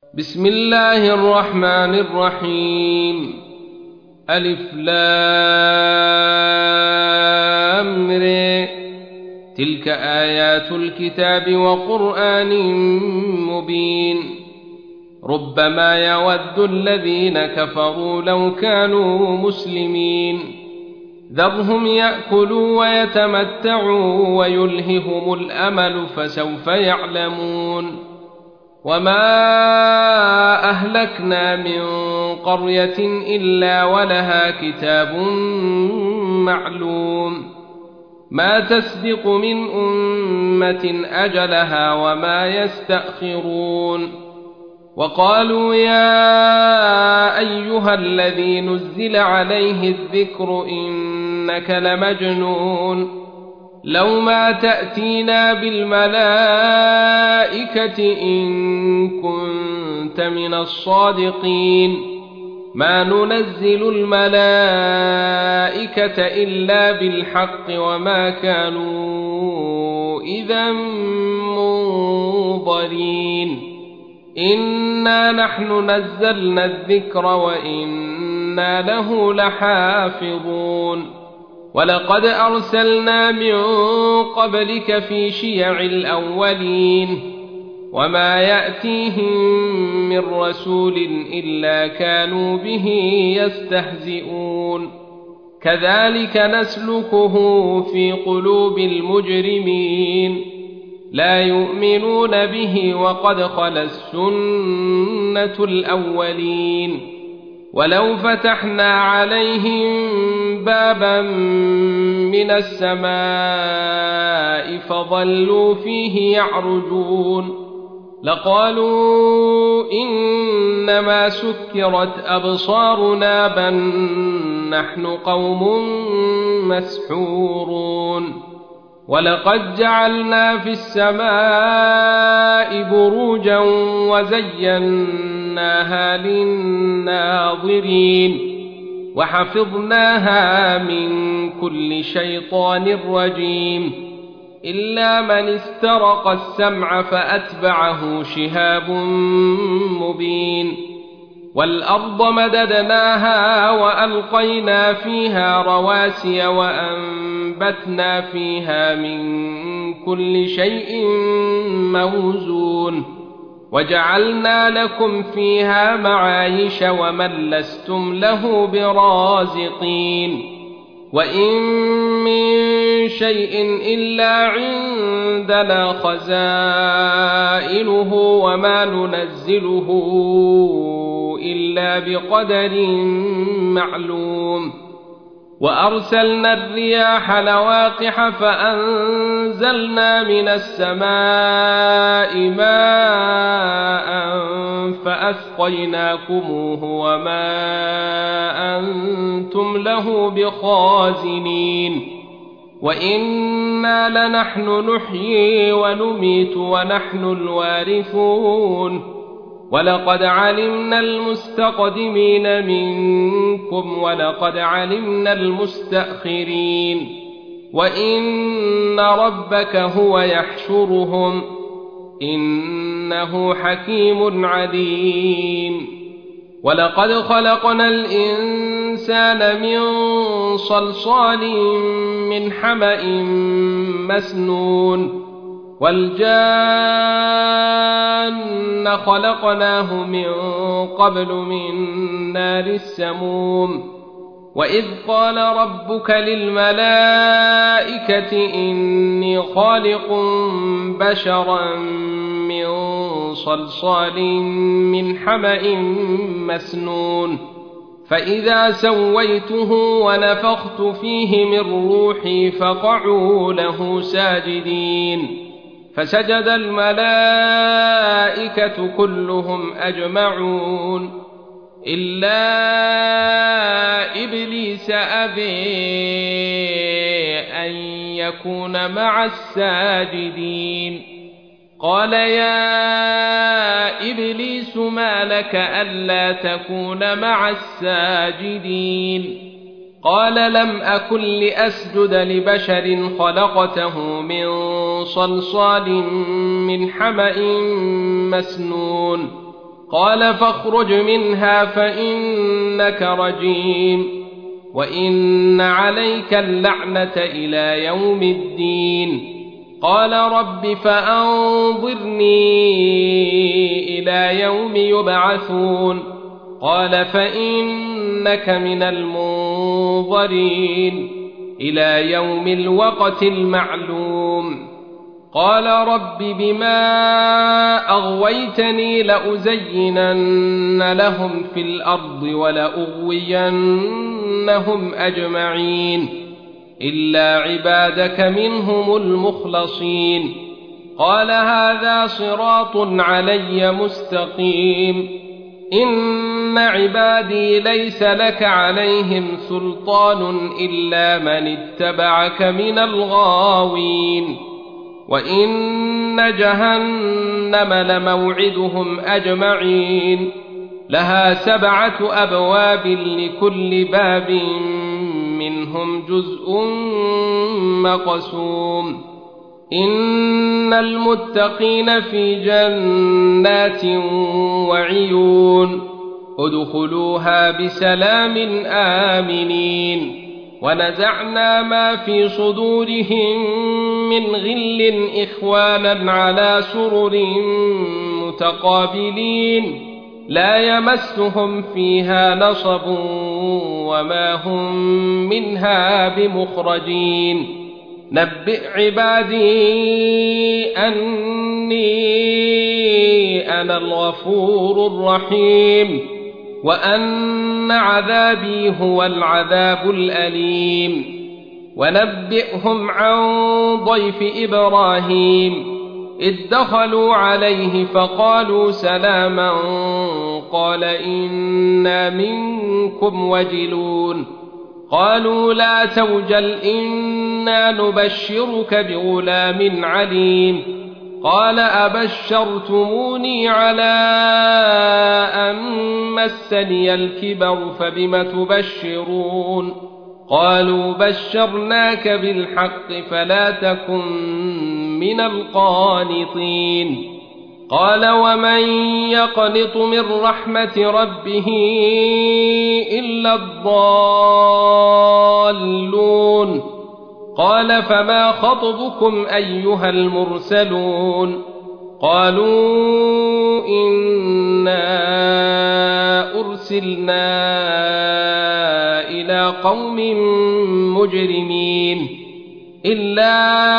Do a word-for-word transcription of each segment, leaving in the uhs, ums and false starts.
بسم الله الرحمن الرحيم. ألف لام ر. تلك آيات الكتاب وقرآن مبين. ربما يود الذين كفروا لو كانوا مسلمين. ذرهم يأكلوا ويتمتعوا ويلههم الأمل فسوف يعلمون. وما أهلكنا من قرية إلا ولها كتاب معلوم ما تسبق من أمة أجلها وما يستأخرون. وقالوا يا أيها الذي نزل عليه الذكر إنك لمجنون لو ما تأتينا بالملائكة إن كنت من الصادقين ما ننزل الملائكة إلا بالحق وما كانوا إذا منظرين. إنا نحن نزلنا الذكر وإنا له لحافظون. ولقد أرسلنا من قبلك في شيع الأولين وما يأتيهم من رسول إلا كانوا به يستهزئون. كذلك نسلكه في قلوب المجرمين لا يؤمنون به وقد خلت سنة الأولين. ولو فتحنا عليهم بابا من السماء فظلوا فيه يعرجون لقالوا إنما سكرت أبصارنا بل نحن قوم مسحورون. ولقد جعلنا في السماء بروجا وزيناها للناظرين وحفظناها من كل شيطان رجيم إلا من استرق السمع فأتبعه شهاب مبين. والأرض مددناها وألقينا فيها رواسي وأنبتنا فيها من كل شيء موزون وجعلنا لكم فيها معايش ومن لستم له برازقين. وإن من شيء إلا عندنا خزائنه وما ننزله إلا بقدر معلوم. وأرسلنا الرياح لواقح فأنزلنا من السماء ماء فأسقيناكموه وما أنتم له بخازنين. وإنا لنحن نحيي ونميت ونحن الوارثون. ولقد علمنا المستقدمين منكم ولقد علمنا المستأخرين. وإن ربك هو يحشرهم إنه حكيم عليم. ولقد خلقنا الإنسان من صلصال من حمأ مسنون والجان خلقناه من قبل من نار السموم. وإذ قال ربك للملائكة إني خالق بشرا من صلصال من حمأ مسنون فإذا سويته ونفخت فيه من روحي فقعوا له ساجدين. فسجد الملائكة كلهم أجمعون إلا إبليس أبى أن يكون مع الساجدين. قال يا إبليس ما لك ألا تكون مع الساجدين؟ قال لم أكن لأسجد لبشر خلقته من صلصال من حمأ مسنون قال فاخرج منها فإنك رجيم وإن عليك اللعنة إلى يوم الدين. قال رب فأنظرني إلى يوم يبعثون. قال فإنك من المنظرين إلى يوم الوقت المعلوم. قال رب بما أغويتني لأزينن لهم في الأرض ولأغوينهم أجمعين إلا عبادك منهم المخلصين. قال هذا صراط علي مستقيم. إن عبادي ليس لك عليهم سلطان إلا من اتبعك من الغاوين. وإن جهنم لموعدهم أجمعين لها سبعة أبواب لكل باب منهم جزء مقسوم. إن المتقين في جنات وعيون ادخلوها بسلام آمنين. ونزعنا ما في صدورهم من غل إخوانا على سرر متقابلين لا يمسهم فيها نصب وما هم منها بمخرجين. نبئ عبادي أني أنا الغفور الرحيم وأن عذابي هو العذاب الأليم. ونبئهم عن ضيف إبراهيم إذ دخلوا عليه فقالوا سلاما قال إنا منكم وجلون. قالوا لا توجل إنا نبشرك بغلام عليم. قال أبشرتموني على أن مسني الكبر فبم تبشرون. قالوا بشرناك بالحق فلا تكن من القانطين. قال ومن يقنط من رحمة ربه إلا الضالون. قال فما خطبكم أيها المرسلون. قالوا إنا أرسلنا إلى قوم مجرمين إلا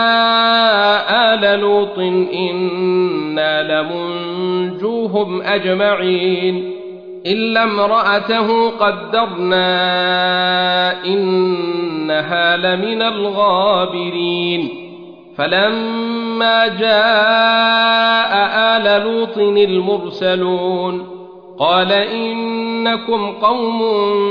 آل لوط إنا لمنجوهم أجمعين إلا امرأته قدرنا إنها لمن الغابرين. فلما جاء آل لوط المرسلون قال إنكم قوم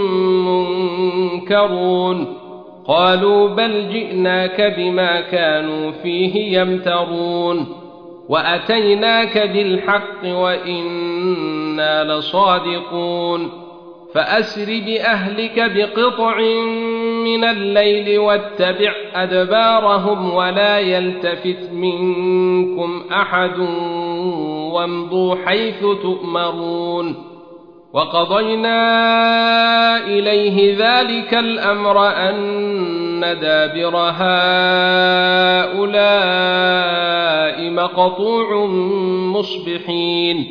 منكرون. قالوا بل جئناك بما كانوا فيه يمترون وأتيناك بالحق وإنا لصادقون. فأسر بأهلك بقطع من الليل واتبع أدبارهم ولا يلتفت منكم أحد وامضوا حيث تؤمرون. وقضينا إليه ذلك الأمر أن دابر هؤلاء مقطوع مصبحين.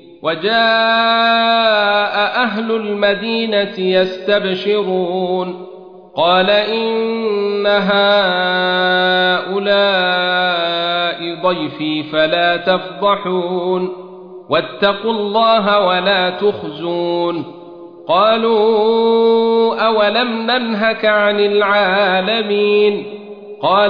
وجاء أهل المدينة يستبشرون قال إن هؤلاء ضيفي فلا تفضحون واتقوا الله ولا تخزون. قالوا أولم ننهك عن العالمين. قال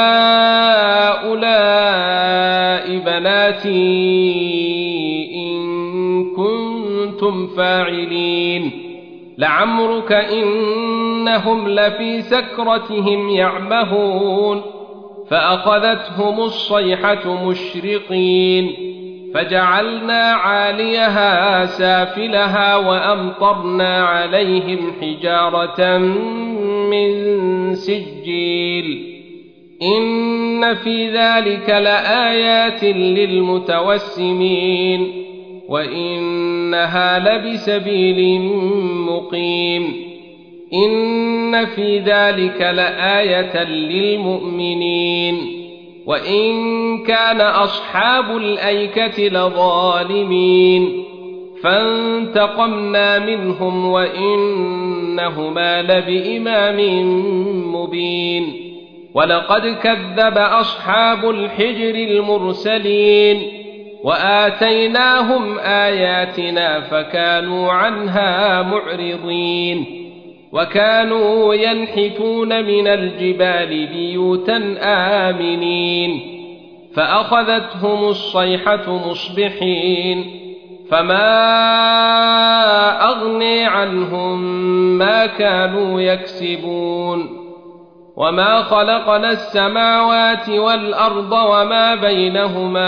هؤلاء بناتي إن كنتم فاعلين. لعمرك إنهم لفي سكرتهم يعمهون. فأخذتهم الصيحة مشرقين فجعلنا عاليها سافلها وأمطرنا عليهم حجارة من سجيل. إن في ذلك لآيات للمتوسمين. وإنها لبسبيل مقيم إن في ذلك لآية للمؤمنين وإن كان أصحاب الأيكة لظالمين فانتقمنا منهم وإنهما لبإمام مبين ولقد كذب أصحاب الحجر المرسلين وآتيناهم آياتنا فكانوا عنها معرضين وكانوا ينحتون من الجبال بيوتا آمنين فأخذتهم الصيحة مصبحين فما أغني عنهم ما كانوا يكسبون وما خلقنا السماوات والأرض وما بينهما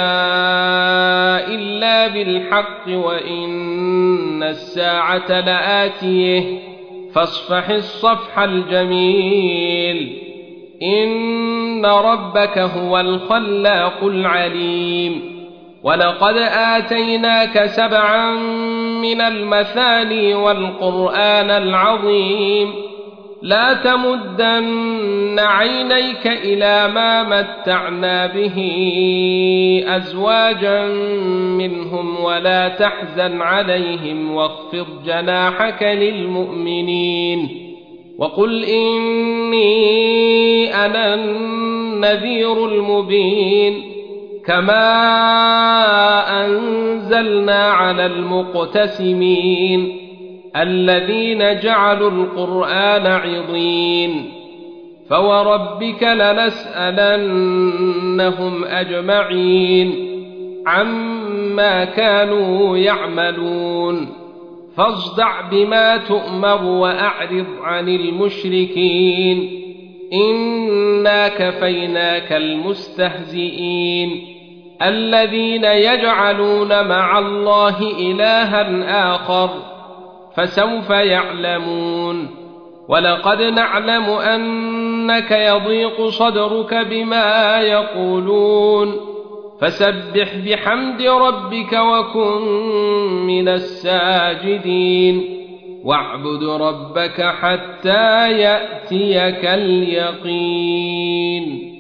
إلا بالحق وإن الساعة لآتيه فاصفح الصفح الجميل إن ربك هو الخلاق العليم ولقد آتيناك سبعا من المثاني والقرآن العظيم لا تمدن عينيك إلى ما متعنا به أزواجا منهم ولا تحزن عليهم واخفض جناحك للمؤمنين وقل إني أنا النذير المبين كما أنزلنا على المقتسمين الذين جعلوا القرآن عضين فوربك لنسألنهم أجمعين عما كانوا يعملون فاصدع بما تؤمر وأعرض عن المشركين إنا كفيناك المستهزئين الذين يجعلون مع الله إلها آخر فسوف يعلمون ولقد نعلم أنك يضيق صدرك بما يقولون فسبح بحمد ربك وكن من الساجدين واعبد ربك حتى يأتيك اليقين